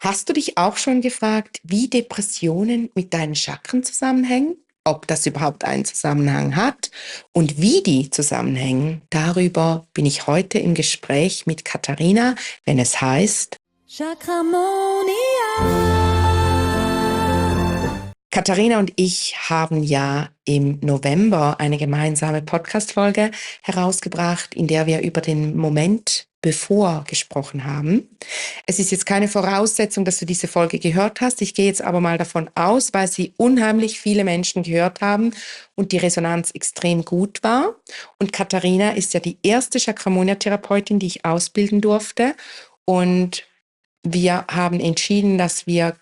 Hast du dich auch schon gefragt, wie Depressionen mit deinen Chakren zusammenhängen? Ob das überhaupt einen Zusammenhang hat und wie die zusammenhängen? Darüber bin ich heute im Gespräch mit Katharina, wenn es heißt Katharina und ich haben ja im November eine gemeinsame Podcast-Folge herausgebracht, in der wir über den Moment bevor gesprochen haben. Es ist jetzt keine Voraussetzung, dass du diese Folge gehört hast. Ich gehe jetzt aber mal davon aus, weil sie unheimlich viele Menschen gehört haben und die Resonanz extrem gut war. Und Katharina ist ja die erste Chakramonia-Therapeutin, die ich ausbilden durfte. Und wir haben entschieden, dass wir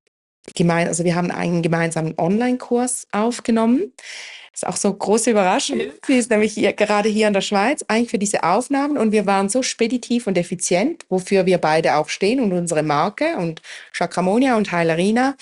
wir haben einen gemeinsamen Online-Kurs aufgenommen. Das ist auch so eine große Überraschung. Sie ist nämlich gerade hier in der Schweiz, eigentlich für diese Aufnahmen. Und wir waren so speditiv und effizient, wofür wir beide auch stehen und unsere Marke und Chakramonia und Heilerina,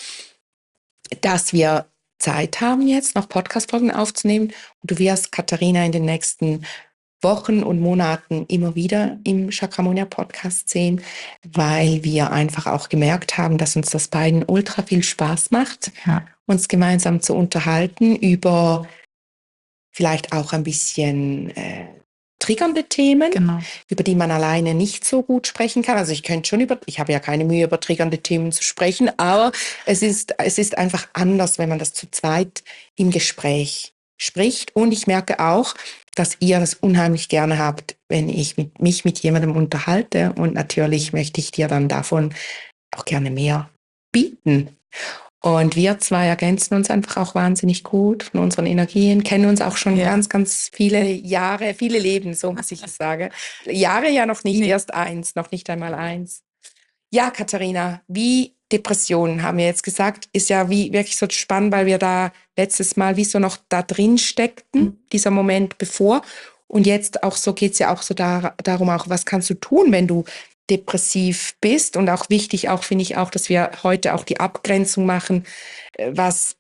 dass wir Zeit haben jetzt, noch Podcast-Folgen aufzunehmen. Und du wirst Katharina in den nächsten Wochen und Monaten immer wieder im Chakramonia Podcast sehen, weil wir einfach auch gemerkt haben, dass uns das beiden ultra viel Spaß macht, uns gemeinsam zu unterhalten über vielleicht auch ein bisschen triggernde Themen, über die man alleine nicht so gut sprechen kann. Also ich habe ja keine Mühe, über triggernde Themen zu sprechen, aber es ist einfach anders, wenn man das zu zweit im Gespräch spricht. Und ich merke auch, dass ihr das unheimlich gerne habt, wenn ich mich mit jemandem unterhalte. Und natürlich möchte ich dir dann davon auch gerne mehr bieten. Und wir zwei ergänzen uns einfach auch wahnsinnig gut von unseren Energien, kennen uns auch schon ganz, ganz viele Jahre, viele Leben, so muss ich es sagen. Jahre ja noch nicht, erst eins, noch nicht einmal eins. Ja, Katharina, wie Depressionen, haben wir jetzt gesagt, ist ja wie wirklich so spannend, weil wir da letztes Mal wie so noch da drin steckten, dieser Moment bevor. Und jetzt auch so geht's ja auch so darum auch, was kannst du tun, wenn du depressiv bist? Und auch wichtig, auch finde ich auch, dass wir heute auch die Abgrenzung machen, was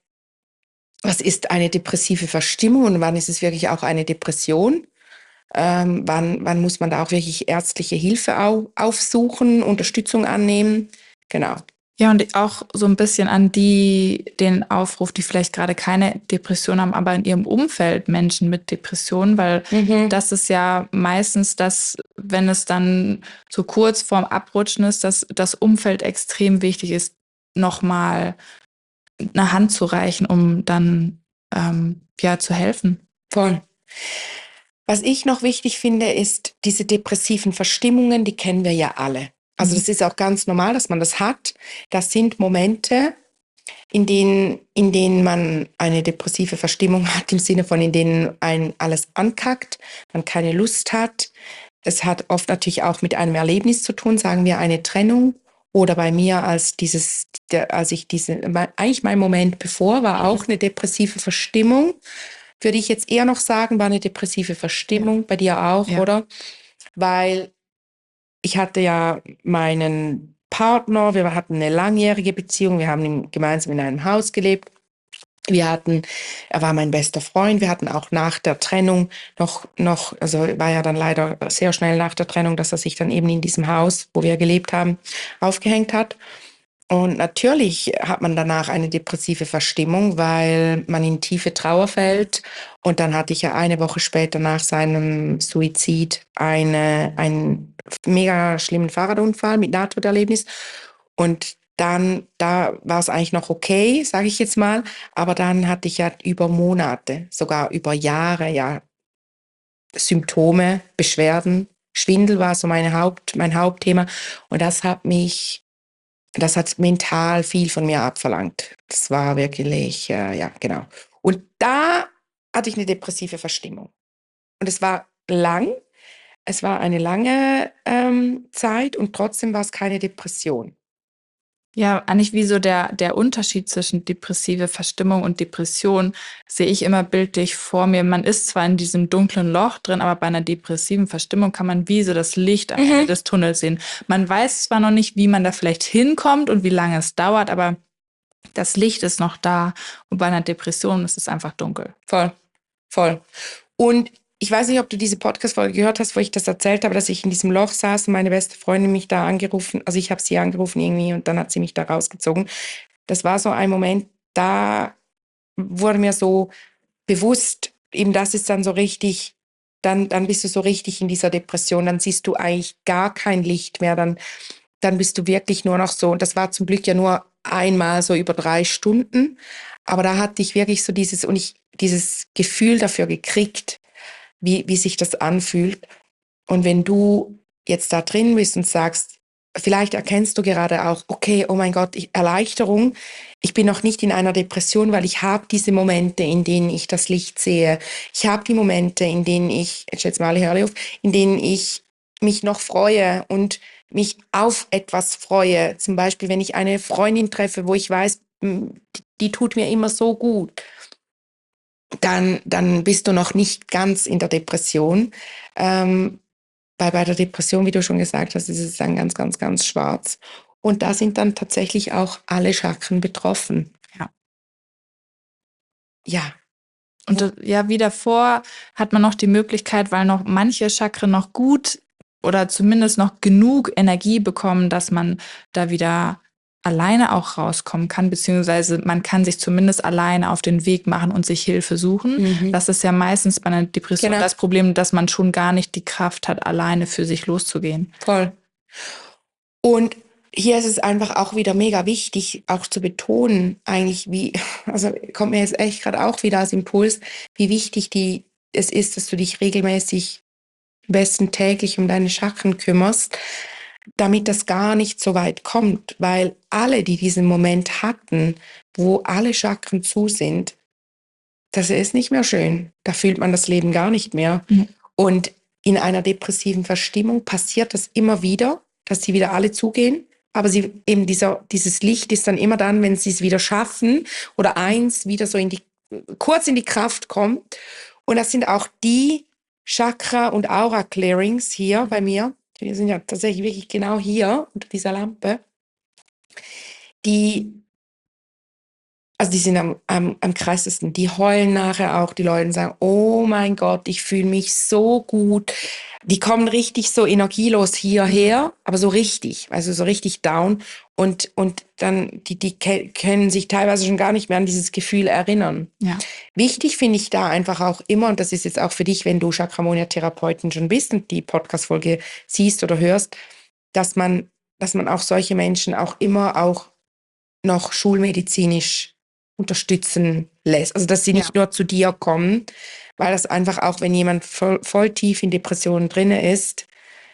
ist eine depressive Verstimmung und wann ist es wirklich auch eine Depression? Wann muss man da auch wirklich ärztliche Hilfe aufsuchen, Unterstützung annehmen? Genau. Ja, und auch so ein bisschen an den Aufruf, die vielleicht gerade keine Depression haben, aber in ihrem Umfeld Menschen mit Depressionen, weil das ist ja meistens das, wenn es dann so kurz vorm Abrutschen ist, dass das Umfeld extrem wichtig ist, nochmal eine Hand zu reichen, um dann zu helfen. Voll. Was ich noch wichtig finde, ist diese depressiven Verstimmungen, die kennen wir ja alle. Also das ist auch ganz normal, dass man das hat. Das sind Momente, in denen man eine depressive Verstimmung hat, im Sinne von, in denen ein alles ankackt, man keine Lust hat. Es hat oft natürlich auch mit einem Erlebnis zu tun, sagen wir eine Trennung. Oder bei mir eigentlich mein Moment bevor war auch eine depressive Verstimmung. Würde ich jetzt eher noch sagen, war eine depressive Verstimmung, bei dir auch, oder? Weil ich hatte ja meinen Partner, wir hatten eine langjährige Beziehung, wir haben gemeinsam in einem Haus gelebt. Er war mein bester Freund, wir hatten auch nach der Trennung also war ja dann leider sehr schnell nach der Trennung, dass er sich dann eben in diesem Haus, wo wir gelebt haben, aufgehängt hat. Und natürlich hat man danach eine depressive Verstimmung, weil man in tiefe Trauer fällt. Und dann hatte ich ja eine Woche später nach seinem Suizid einen mega schlimmen Fahrradunfall mit Nahtoderlebnis. Und dann, da war es eigentlich noch okay, sage ich jetzt mal. Aber dann hatte ich ja über Monate, sogar über Jahre, ja, Symptome, Beschwerden. Schwindel war so mein Hauptthema. Und das hat mental viel von mir abverlangt. Das war wirklich, ja, genau. Und da hatte ich eine depressive Verstimmung. Und es war eine lange Zeit und trotzdem war es keine Depression. Ja, eigentlich wie so der Unterschied zwischen depressive Verstimmung und Depression sehe ich immer bildlich vor mir. Man ist zwar in diesem dunklen Loch drin, aber bei einer depressiven Verstimmung kann man wie so das Licht am Ende des Tunnels sehen. Man weiß zwar noch nicht, wie man da vielleicht hinkommt und wie lange es dauert, aber das Licht ist noch da. Und bei einer Depression ist es einfach dunkel. Voll. Und ich weiß nicht, ob du diese Podcast-Folge gehört hast, wo ich das erzählt habe, dass ich in diesem Loch saß und meine beste Freundin mich da angerufen, also ich habe sie angerufen irgendwie und dann hat sie mich da rausgezogen. Das war so ein Moment, da wurde mir so bewusst, eben das ist dann so richtig, dann bist du so richtig in dieser Depression, dann siehst du eigentlich gar kein Licht mehr, dann bist du wirklich nur noch so, und das war zum Glück ja nur einmal so über 3 Stunden, aber da hatte ich wirklich so dieses Gefühl dafür gekriegt, wie sich das anfühlt. Und wenn du jetzt da drin bist und sagst, vielleicht erkennst du gerade auch, okay, oh mein Gott, Erleichterung, ich bin noch nicht in einer Depression, weil ich habe diese Momente, in denen ich das Licht sehe. Ich habe die Momente, in denen jetzt schätze mal, hör auf, in denen ich mich noch freue und mich auf etwas freue. Zum Beispiel, wenn ich eine Freundin treffe, wo ich weiß, die tut mir immer so gut, dann bist du noch nicht ganz in der Depression. Bei der Depression, wie du schon gesagt hast, ist es dann ganz, ganz, ganz schwarz. Und da sind dann tatsächlich auch alle Chakren betroffen. Ja. Ja. Und ja, wie davor hat man noch die Möglichkeit, weil noch manche Chakren noch gut oder zumindest noch genug Energie bekommen, dass man da wieder alleine auch rauskommen kann, beziehungsweise man kann sich zumindest alleine auf den Weg machen und sich Hilfe suchen. Mhm. Das ist ja meistens bei einer Depression das Problem, dass man schon gar nicht die Kraft hat, alleine für sich loszugehen. Voll. Und hier ist es einfach auch wieder mega wichtig, auch zu betonen, eigentlich also kommt mir jetzt echt gerade auch wieder als Impuls, wie wichtig es ist, dass du dich regelmäßig, am besten täglich um deine Chakren kümmerst, damit das gar nicht so weit kommt, weil alle, die diesen Moment hatten, wo alle Chakren zu sind, das ist nicht mehr schön. Da fühlt man das Leben gar nicht mehr. Mhm. Und in einer depressiven Verstimmung passiert das immer wieder, dass sie wieder alle zugehen. Aber dieses Licht ist dann immer dann, wenn sie es wieder schaffen oder eins wieder so kurz in die Kraft kommt. Und das sind auch die Chakra- und Aura-Clearings hier bei mir. Die sind ja tatsächlich wirklich genau hier unter dieser Lampe. Die sind am krassesten. Die heulen nachher auch, die Leute sagen, oh mein Gott, ich fühle mich so gut. Die kommen richtig so energielos hierher, aber so richtig, also so richtig down. Und dann, die können sich teilweise schon gar nicht mehr an dieses Gefühl erinnern. Ja. Wichtig finde ich da einfach auch immer, und das ist jetzt auch für dich, wenn du Chakramonia-Therapeutin schon bist und die Podcast-Folge siehst oder hörst, dass man auch solche Menschen auch immer auch noch schulmedizinisch unterstützen lässt. Also, dass sie nicht nur zu dir kommen, weil das einfach auch, wenn jemand voll tief in Depressionen drin ist,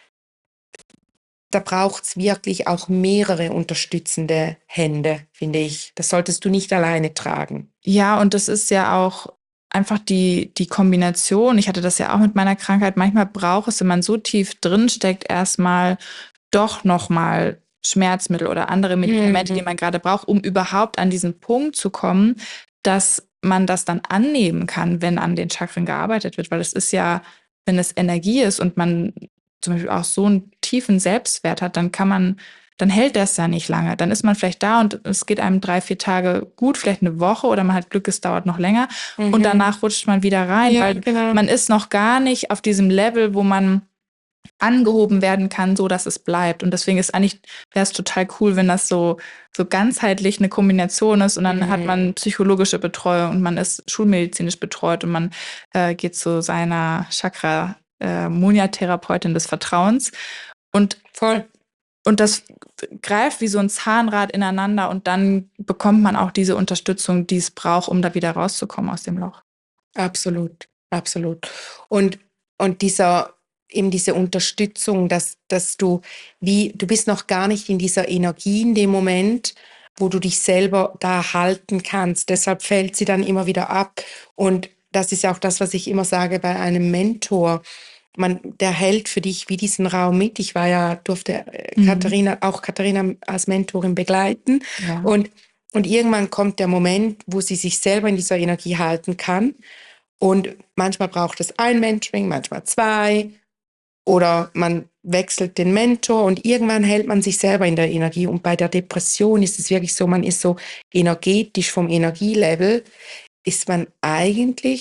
da braucht's wirklich auch mehrere unterstützende Hände, finde ich. Das solltest du nicht alleine tragen. Ja, und das ist ja auch einfach die Kombination. Ich hatte das ja auch mit meiner Krankheit. Manchmal braucht es, wenn man so tief drin steckt, erstmal doch nochmal Schmerzmittel oder andere Medikamente, die man gerade braucht, um überhaupt an diesen Punkt zu kommen, dass man das dann annehmen kann, wenn an den Chakren gearbeitet wird. Weil es ist ja, wenn es Energie ist und man zum Beispiel auch so einen tiefen Selbstwert hat, dann hält das ja nicht lange. Dann ist man vielleicht da und es geht einem 3-4 Tage gut, vielleicht eine Woche oder man hat Glück, es dauert noch länger. Und danach rutscht man wieder rein, weil man ist noch gar nicht auf diesem Level, wo man angehoben werden kann, so dass es bleibt. Und deswegen wäre es total cool, wenn das so ganzheitlich eine Kombination ist und dann hat man psychologische Betreuung und man ist schulmedizinisch betreut und man geht zu seiner Chakra-Monia-Therapeutin des Vertrauens und das greift wie so ein Zahnrad ineinander und dann bekommt man auch diese Unterstützung, die es braucht, um da wieder rauszukommen aus dem Loch. Absolut, absolut. Und diese Unterstützung, dass du bist noch gar nicht in dieser Energie in dem Moment, wo du dich selber da halten kannst. Deshalb fällt sie dann immer wieder ab. Und das ist ja auch das, was ich immer sage bei einem Mentor. Der hält für dich wie diesen Raum mit. Ich durfte Katharina als Mentorin begleiten. Ja. Und irgendwann kommt der Moment, wo sie sich selber in dieser Energie halten kann. Und manchmal braucht es ein Mentoring, manchmal 2. Oder man wechselt den Mentor und irgendwann hält man sich selber in der Energie. Und bei der Depression ist es wirklich so, man ist so energetisch vom Energielevel, ist man eigentlich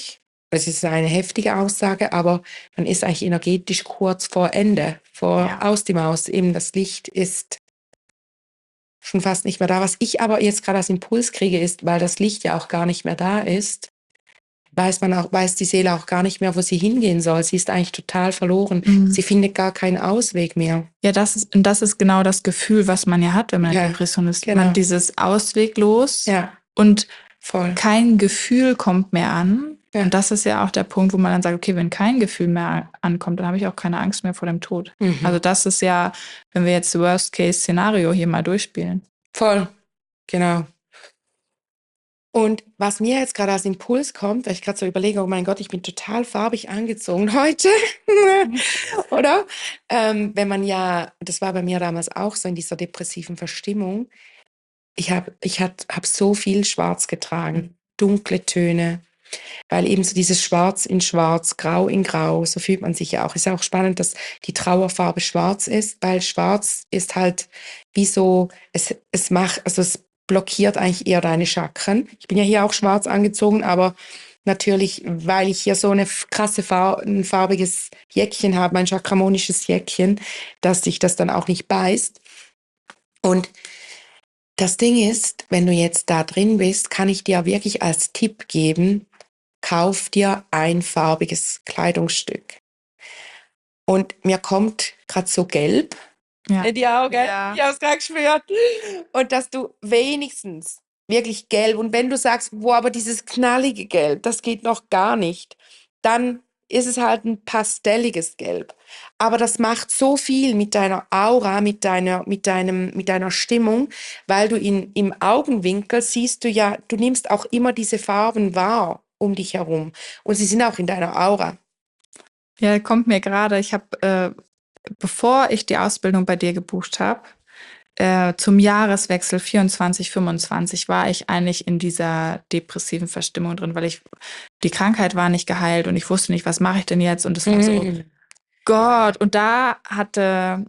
Es ist eine heftige Aussage, aber man ist eigentlich energetisch kurz vor Ende, aus die Maus. Eben das Licht ist schon fast nicht mehr da. Was ich aber jetzt gerade als Impuls kriege, ist, weil das Licht ja auch gar nicht mehr da ist, weiß die Seele auch gar nicht mehr, wo sie hingehen soll. Sie ist eigentlich total verloren. Sie findet gar keinen Ausweg mehr. Ja, das ist genau das Gefühl, was man ja hat, wenn man in Depression ist. Genau. Man dieses ausweglos und kein Gefühl kommt mehr an. Ja. Und das ist ja auch der Punkt, wo man dann sagt, okay, wenn kein Gefühl mehr ankommt, dann habe ich auch keine Angst mehr vor dem Tod. Also das ist ja, wenn wir jetzt das Worst-Case-Szenario hier mal durchspielen. Voll, genau. Und was mir jetzt gerade als Impuls kommt, weil ich gerade so überlege, oh mein Gott, ich bin total farbig angezogen heute, oder? Wenn man das war bei mir damals auch so in dieser depressiven Verstimmung, ich hab so viel Schwarz getragen, dunkle Töne, weil eben so dieses Schwarz in Schwarz, Grau in Grau, so fühlt man sich ja auch. Ist ja auch spannend, dass die Trauerfarbe schwarz ist, weil schwarz ist halt wie so, es blockiert eigentlich eher deine Chakren. Ich bin ja hier auch schwarz angezogen, aber natürlich, weil ich hier so eine krasse ein farbiges Jäckchen habe, mein chakramonisches Jäckchen, dass sich das dann auch nicht beißt. Und das Ding ist, wenn du jetzt da drin bist, kann ich dir wirklich als Tipp geben, kauf dir ein farbiges Kleidungsstück. Und mir kommt gerade so gelb in die Augen. Ja. Ich habe es gerade gespürt. Und dass du wenigstens wirklich gelb, und wenn du sagst, aber dieses knallige Gelb, das geht noch gar nicht, dann ist es halt ein pastelliges Gelb. Aber das macht so viel mit deiner Aura, mit deiner Stimmung, weil du im Augenwinkel siehst du nimmst auch immer diese Farben wahr um dich herum. Und sie sind auch in deiner Aura. Ja, kommt mir gerade, ich habe, bevor ich die Ausbildung bei dir gebucht habe, zum Jahreswechsel 24, 25 war ich eigentlich in dieser depressiven Verstimmung drin, weil die Krankheit war nicht geheilt und ich wusste nicht, was mache ich denn jetzt? Und es war so, Gott. Und da hatte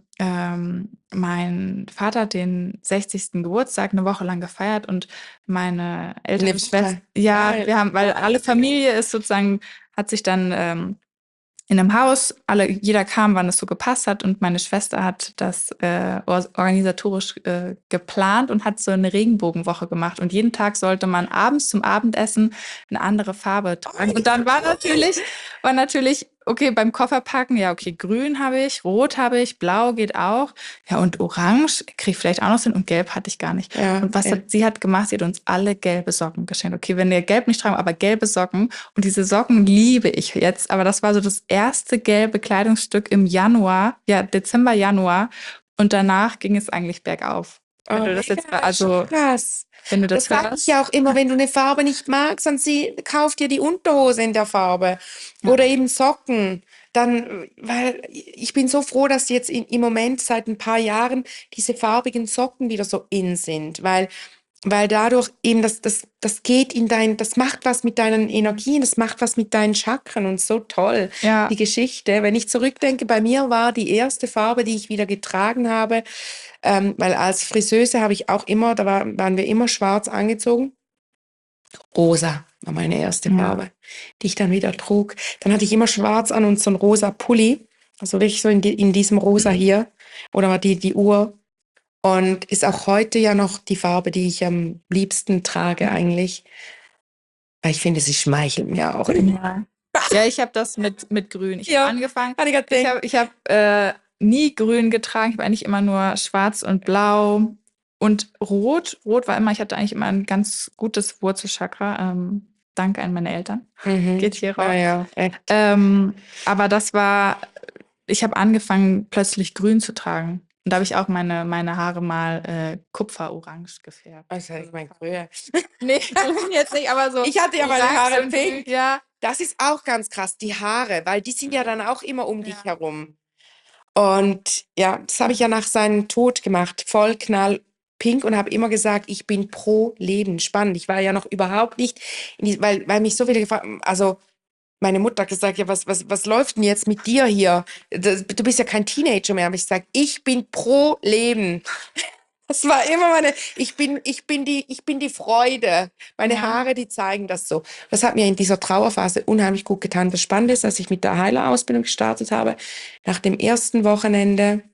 mein Vater den 60. Geburtstag eine Woche lang gefeiert und meine Eltern, Schwester, wir haben, weil alle Familie ist sozusagen, hat sich dann in einem Haus, jeder kam, wann es so gepasst hat, und meine Schwester hat das organisatorisch geplant und hat so eine Regenbogenwoche gemacht, und jeden Tag sollte man abends zum Abendessen eine andere Farbe tragen. Und dann war natürlich okay, beim Kofferpacken, ja, okay, grün habe ich, rot habe ich, blau geht auch, ja, und orange kriege ich vielleicht auch noch Sinn, und gelb hatte ich gar nicht. Ja, und sie hat gemacht? Sie hat uns alle gelbe Socken geschenkt. Okay, wenn wir gelb nicht tragen, aber gelbe Socken, und diese Socken liebe ich jetzt, aber das war so das erste gelbe Kleidungsstück im Dezember, Januar, und danach ging es eigentlich bergauf. Wenn du das jetzt, krass. Wenn du das sage ich ja auch immer, wenn du eine Farbe nicht magst, dann kauf dir die Unterhose in der Farbe oder eben Socken. Dann, weil ich bin so froh, dass jetzt im Moment seit ein paar Jahren diese farbigen Socken wieder so in sind, weil dadurch eben das geht das macht was mit deinen Energien, das macht was mit deinen Chakren, und so toll, die Geschichte. Wenn ich zurückdenke, bei mir war die erste Farbe, die ich wieder getragen habe, weil als Friseuse habe ich auch immer, waren wir immer schwarz angezogen. Rosa war meine erste Farbe, die ich dann wieder trug. Dann hatte ich immer schwarz an und so ein rosa Pulli, also wirklich so in diesem Rosa hier, oder die Uhr. Und ist auch heute ja noch die Farbe, die ich am liebsten trage eigentlich. Weil ich finde, sie schmeichelt mir auch. Ja, ich habe das mit Grün. Ich habe angefangen. Ich habe nie Grün getragen. Ich habe eigentlich immer nur Schwarz und Blau und Rot. Rot war immer, ich hatte eigentlich immer ein ganz gutes Wurzelchakra. Danke an meine Eltern. Geht hier raus. Ja, echt. Aber ich habe angefangen, plötzlich Grün zu tragen. Und da habe ich auch meine Haare mal kupferorange gefärbt. Also ich meine grün. Nee, jetzt nicht, aber so. Ich hatte ja meine Haare pink. Ja. Das ist auch ganz krass, die Haare, weil die sind ja dann auch immer um dich herum. Und ja, das habe ich ja nach seinem Tod gemacht, voll knallpink, und habe immer gesagt, ich bin pro Leben. Spannend. Ich war ja noch überhaupt nicht, weil mich so viele gefragt haben, also meine Mutter hat gesagt, ja, was läuft denn jetzt mit dir hier? Du bist ja kein Teenager mehr. Aber ich sage, ich bin pro Leben. Das war immer ich bin die Freude. Meine Haare, die zeigen das so. Das hat mir in dieser Trauerphase unheimlich gut getan. Das Spannende ist, dass ich mit der Heilerausbildung gestartet habe. Nach dem ersten Wochenende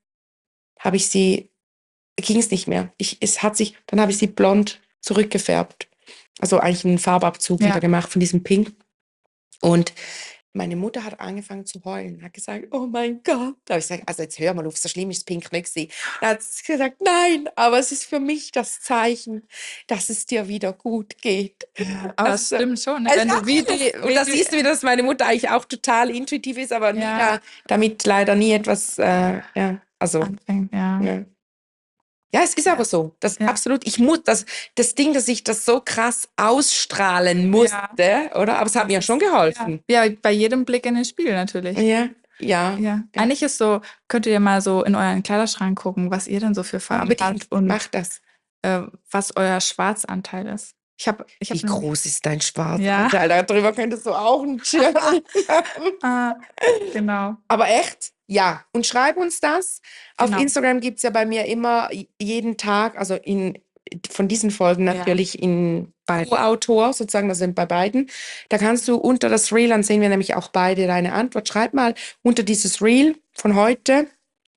ging es nicht mehr. Dann habe ich sie blond zurückgefärbt. Also eigentlich einen Farbabzug wieder gemacht von diesem Pink. Und meine Mutter hat angefangen zu heulen, hat gesagt, oh mein Gott. Da habe ich gesagt, also jetzt hör mal auf, so schlimm ist Pink nicht gewesen. Da hat sie gesagt, nein, aber es ist für mich das Zeichen, dass es dir wieder gut geht. Ja, aber das stimmt schon. Ne? Und da siehst du wieder, dass meine Mutter eigentlich auch total intuitiv ist, aber damit leider nie etwas anfängt. Ja. Ja, es ist aber so. Absolut. Das Ding, dass ich das so krass ausstrahlen musste, oder? Aber es hat mir ja schon geholfen. Ja, bei jedem Blick in den Spiegel natürlich. Ja. Eigentlich ist so, könnt ihr mal so in euren Kleiderschrank gucken, was ihr denn so für Farben habt und macht das. Was euer Schwarzanteil ist. Wie groß ist dein Schwarzanteil? Darüber könntest du auch einen Journal machen. Genau. Aber echt? Ja. Und schreib uns das. Auf Instagram gibt es ja bei mir immer jeden Tag, also von diesen Folgen natürlich bei Autor, sozusagen, das sind bei beiden. Da kannst du unter das Reel, dann sehen wir nämlich auch beide deine Antwort. Schreib mal unter dieses Reel von heute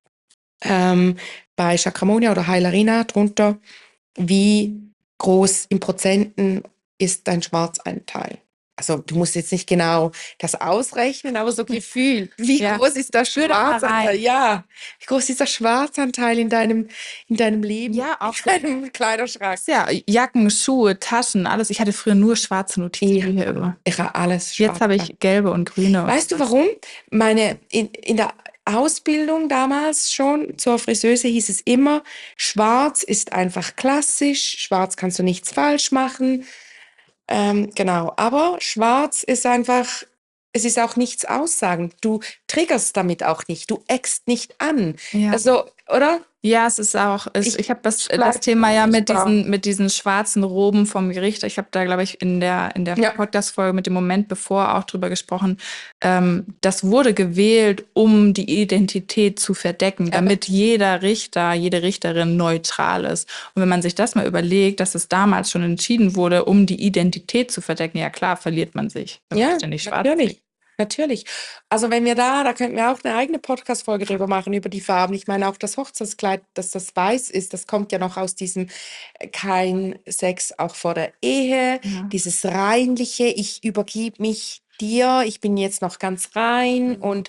bei Chakramonia oder Heilerina drunter, wie groß in Prozenten ist dein Schwarzanteil. Also du musst jetzt nicht genau das ausrechnen, aber so Gefühl. Wie groß ist der Schwarzanteil? Ja, wie groß ist der Schwarzanteil in deinem Leben? Ja, auch in deinem Kleiderschrank. Ja, Jacken, Schuhe, Taschen, alles. Ich hatte früher nur schwarze Notizbücher immer. Ich habe alles schwarz. Jetzt habe ich gelbe und grüne. Weißt du warum? In der Ausbildung damals schon zur Friseuse hieß es immer, schwarz ist einfach klassisch, schwarz kannst du nichts falsch machen. Genau, aber schwarz ist einfach, es ist auch nichts aussagend. Du triggerst damit auch nicht, du eckst nicht an. Ja. Also, oder? Ja, es ist auch, ich habe das Thema ja mit diesen schwarzen Roben vom Gericht. Ich habe da, glaube ich, in der Podcast-Folge mit dem Moment bevor auch drüber gesprochen. Das wurde gewählt, um die Identität zu verdecken, damit jeder Richter, jede Richterin neutral ist. Und wenn man sich das mal überlegt, dass es damals schon entschieden wurde, um die Identität zu verdecken, ja klar, verliert man sich. Ja, natürlich. Also wenn wir da könnten wir auch eine eigene Podcast-Folge drüber machen, über die Farben. Ich meine, auch das Hochzeitskleid, dass das weiß ist, das kommt ja noch aus diesem kein Sex auch vor der Ehe, dieses reinliche, ich übergebe mich dir, ich bin jetzt noch ganz rein und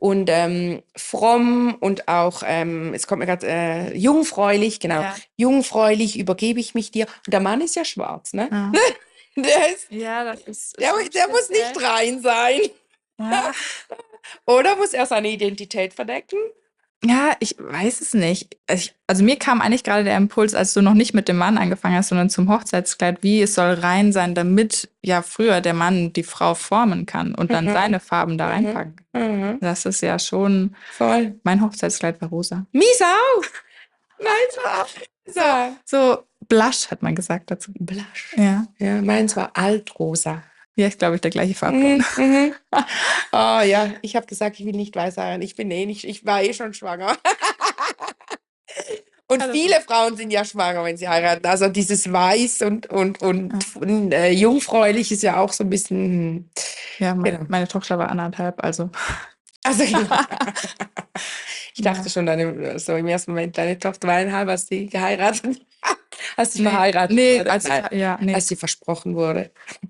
fromm und auch, es kommt mir gerade, jungfräulich, genau, jungfräulich übergebe ich mich dir. Und der Mann ist ja schwarz, ne? Ja. Der muss nicht rein sein. Ja. Oder muss er seine Identität verdecken? Ja, ich weiß es nicht. Also mir kam eigentlich gerade der Impuls, als du noch nicht mit dem Mann angefangen hast, sondern zum Hochzeitskleid, wie es soll rein sein, damit ja früher der Mann die Frau formen kann und dann seine Farben da reinpacken kann. Das ist ja schon voll. Mein Hochzeitskleid war rosa. Mies auch! Meins war rosa. So Blush hat man gesagt dazu. Blush? Ja. Ja, meins war altrosa. Ja, ist, glaube ich, der gleiche Farbton. Oh ja, ich habe gesagt, ich will nicht weiß heiraten. Ich war schon schwanger. Und viele Frauen sind ja schwanger, wenn sie heiraten. Also dieses Weiß und jungfräulich ist ja auch so ein bisschen... Ja, meine Tochter war 1,5, also... Ich dachte schon, so im ersten Moment, deine Tochter war 1,5, als sie geheiratet. Als sie verheiratet wurde. Als sie versprochen wurde.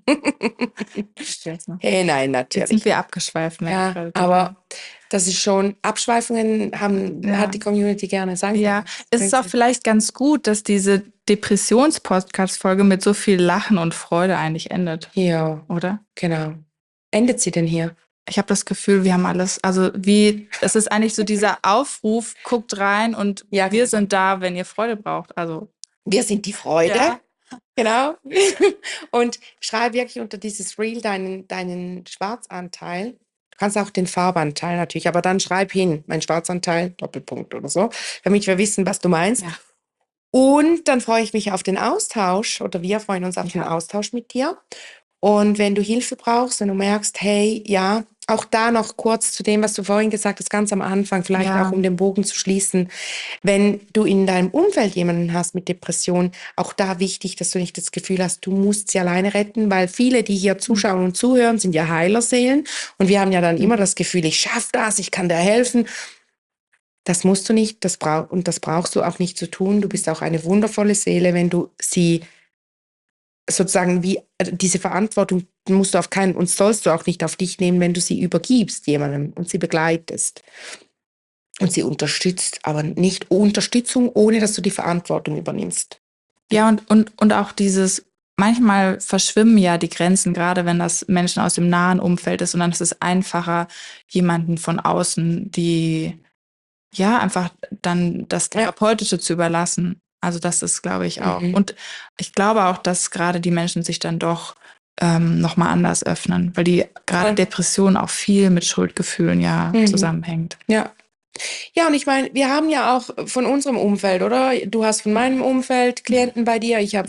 Hey, nein, natürlich. Jetzt sind wir abgeschweift. Ja, aber das ist schon, Abschweifungen hat die Community gerne. Ja, es ist auch vielleicht ganz gut, dass diese Depressions-Podcast-Folge mit so viel Lachen und Freude eigentlich endet. Ja. Oder? Genau. Endet sie denn hier? Ich habe das Gefühl, wir haben alles, es ist eigentlich so dieser Aufruf, guckt rein und wir sind da, wenn ihr Freude braucht. Also wir sind die Freude. Ja. Genau. Und schreib wirklich unter dieses Reel deinen Schwarzanteil. Du kannst auch den Farbanteil natürlich, aber dann schreib hin, mein Schwarzanteil, Doppelpunkt oder so, damit wir wissen, was du meinst. Ja. Und dann freue ich mich auf den Austausch oder wir freuen uns auf den Austausch mit dir. Und wenn du Hilfe brauchst, wenn du merkst, hey, auch da noch kurz zu dem, was du vorhin gesagt hast, ganz am Anfang, vielleicht auch um den Bogen zu schließen. Wenn du in deinem Umfeld jemanden hast mit Depression, auch da wichtig, dass du nicht das Gefühl hast, du musst sie alleine retten, weil viele, die hier zuschauen und zuhören, sind ja Heilerseelen und wir haben ja dann immer das Gefühl, ich schaffe das, ich kann dir helfen. Das musst du nicht, das brauchst du auch nicht zu tun. Du bist auch eine wundervolle Seele, wenn du sie sozusagen diese Verantwortung musst du auf keinen und sollst du auch nicht auf dich nehmen, wenn du sie übergibst jemandem und sie begleitest und sie unterstützt, aber nicht Unterstützung, ohne dass du die Verantwortung übernimmst. Ja, und auch dieses, manchmal verschwimmen ja die Grenzen, gerade wenn das Menschen aus dem nahen Umfeld ist und dann ist es einfacher, jemanden von außen, die ja einfach dann das Therapeutische zu überlassen. Also das ist, glaube ich, auch. Und ich glaube auch, dass gerade die Menschen sich dann doch nochmal anders öffnen, weil die gerade Depression auch viel mit Schuldgefühlen zusammenhängt. Ja, und ich meine, wir haben ja auch von unserem Umfeld, oder? Du hast von meinem Umfeld Klienten bei dir, ich habe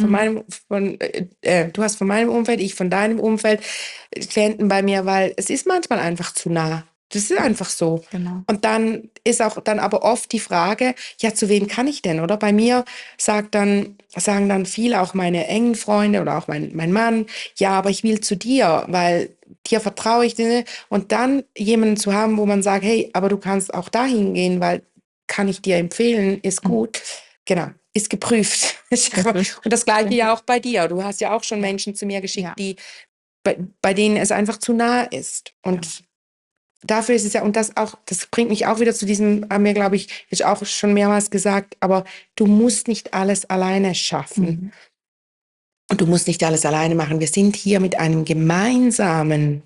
du hast von meinem Umfeld, ich von deinem Umfeld Klienten bei mir, weil es ist manchmal einfach zu nah. Das ist einfach so. Genau. Und dann ist auch dann aber oft die Frage, ja, zu wem kann ich denn, oder? Bei mir sagen dann viele, auch meine engen Freunde oder auch mein Mann, ja, aber ich will zu dir, weil dir vertraue ich. Und dann jemanden zu haben, wo man sagt, hey, aber du kannst auch dahin gehen, weil kann ich dir empfehlen, ist gut. Genau, ist geprüft. Und das Gleiche ja auch bei dir. Du hast ja auch schon Menschen zu mir geschickt, die bei denen es einfach zu nah ist. Und dafür ist es ja, und das bringt mich auch wieder zu diesem, haben wir, glaube ich, jetzt auch schon mehrmals gesagt, aber du musst nicht alles alleine schaffen. Und du musst nicht alles alleine machen. Wir sind hier mit einer gemeinsamen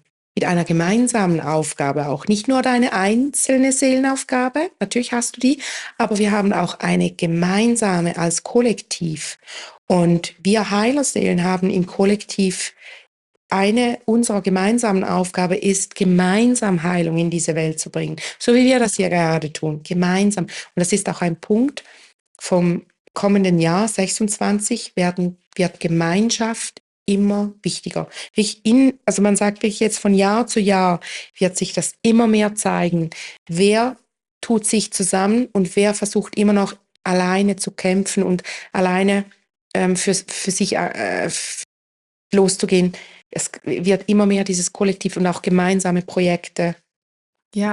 Aufgabe auch. Nicht nur deine einzelne Seelenaufgabe, natürlich hast du die, aber wir haben auch eine gemeinsame als Kollektiv. Und wir Heilerseelen haben im Kollektiv eine unserer gemeinsamen Aufgabe ist, gemeinsam Heilung in diese Welt zu bringen. So wie wir das hier gerade tun. Gemeinsam. Und das ist auch ein Punkt vom kommenden Jahr 26 wird Gemeinschaft immer wichtiger. Also man sagt wirklich jetzt von Jahr zu Jahr wird sich das immer mehr zeigen. Wer tut sich zusammen und wer versucht immer noch alleine zu kämpfen und alleine für sich loszugehen. Es wird immer mehr dieses Kollektiv und auch gemeinsame Projekte. Ja,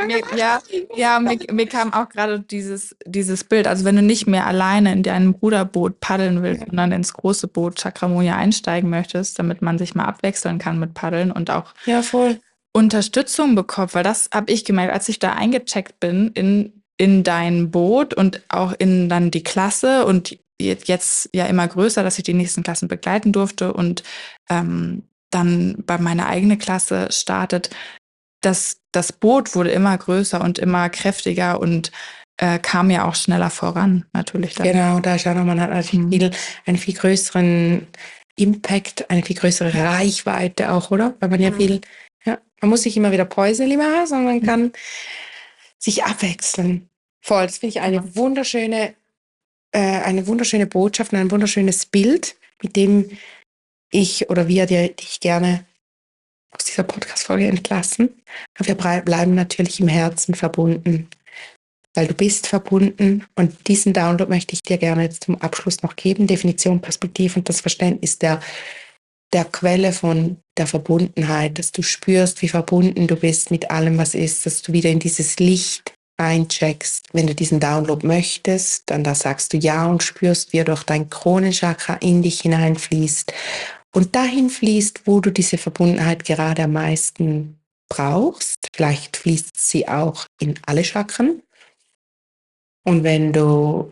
mir kam auch gerade dieses Bild. Also wenn du nicht mehr alleine in deinem Ruderboot paddeln willst, sondern ins große Boot Chakramonia einsteigen möchtest, damit man sich mal abwechseln kann mit Paddeln und auch Unterstützung bekommt, weil das habe ich gemerkt, als ich da eingecheckt bin in dein Boot und auch in dann die Klasse und jetzt ja immer größer, dass ich die nächsten Klassen begleiten durfte und dann bei meiner eigenen Klasse startet. Das Boot wurde immer größer und immer kräftiger und kam ja auch schneller voran, natürlich. Dann. Genau, da ist auch noch, man hat natürlich einen viel größeren Impact, eine viel größere Reichweite auch, oder? Weil man man muss sich immer wieder Päuseli machen, sondern man kann sich abwechseln. Voll, das finde ich eine wunderschöne Botschaft und ein wunderschönes Bild, mit dem ich oder wir dich gerne aus dieser Podcast-Folge entlassen. Aber wir bleiben natürlich im Herzen verbunden, weil du bist verbunden und diesen Download möchte ich dir gerne jetzt zum Abschluss noch geben. Definition, Perspektive und das Verständnis der Quelle von der Verbundenheit, dass du spürst, wie verbunden du bist mit allem, was ist, dass du wieder in dieses Licht eincheckst. Wenn du diesen Download möchtest, dann da sagst du ja und spürst, wie er durch dein Kronenchakra in dich hineinfließt und dahin fließt, wo du diese Verbundenheit gerade am meisten brauchst. Vielleicht fließt sie auch in alle Chakren. Und wenn du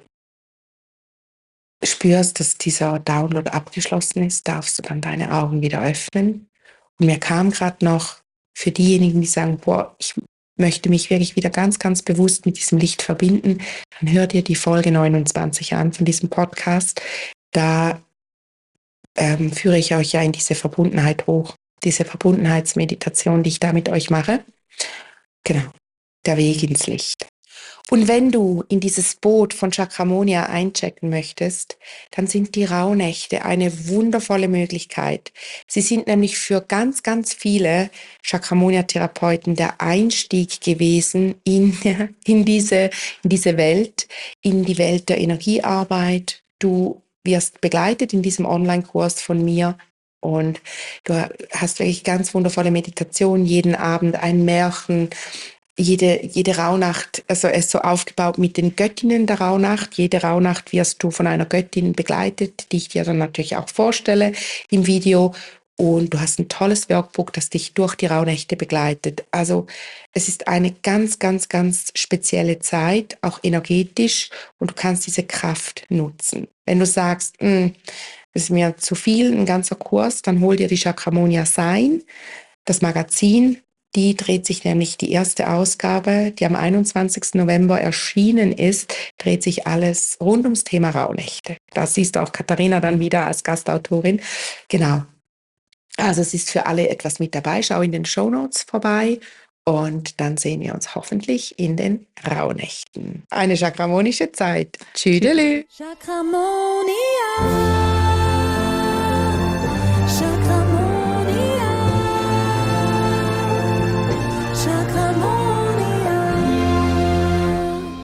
spürst, dass dieser Download abgeschlossen ist, darfst du dann deine Augen wieder öffnen. Und mir kam gerade noch für diejenigen, die sagen, boah, ich möchte mich wirklich wieder ganz, ganz bewusst mit diesem Licht verbinden, dann hör dir die Folge 29 an von diesem Podcast. Da führe ich euch ja in diese Verbundenheit hoch, diese Verbundenheitsmeditation, die ich da mit euch mache. Genau, der Weg ins Licht. Und wenn du in dieses Boot von Chakramonia einchecken möchtest, dann sind die Rauhnächte eine wundervolle Möglichkeit. Sie sind nämlich für ganz, ganz viele Chakramonia-Therapeuten der Einstieg gewesen in diese Welt, in die Welt der Energiearbeit. Du wirst begleitet in diesem Online-Kurs von mir. Und du hast wirklich ganz wundervolle Meditation, jeden Abend ein Märchen, jede Rauhnacht, also es ist so aufgebaut mit den Göttinnen der Rauhnacht. Jede Rauhnacht wirst du von einer Göttin begleitet, die ich dir dann natürlich auch vorstelle im Video. Und du hast ein tolles Workbook, das dich durch die Rauhnächte begleitet. Also es ist eine ganz, ganz, ganz spezielle Zeit, auch energetisch. Und du kannst diese Kraft nutzen. Wenn du sagst, das ist mir zu viel, ein ganzer Kurs, dann hol dir die Chakramonia Sein, das Magazin. Die dreht sich nämlich, die erste Ausgabe, die am 21. November erschienen ist, dreht sich alles rund ums Thema Rauhnächte. Da siehst du auch Katharina dann wieder als Gastautorin. Genau. Also es ist für alle etwas mit dabei. Schau in den Shownotes vorbei und dann sehen wir uns hoffentlich in den Rauhnächten. Eine chakramonische Zeit. Tschüdelü. Chakramonia.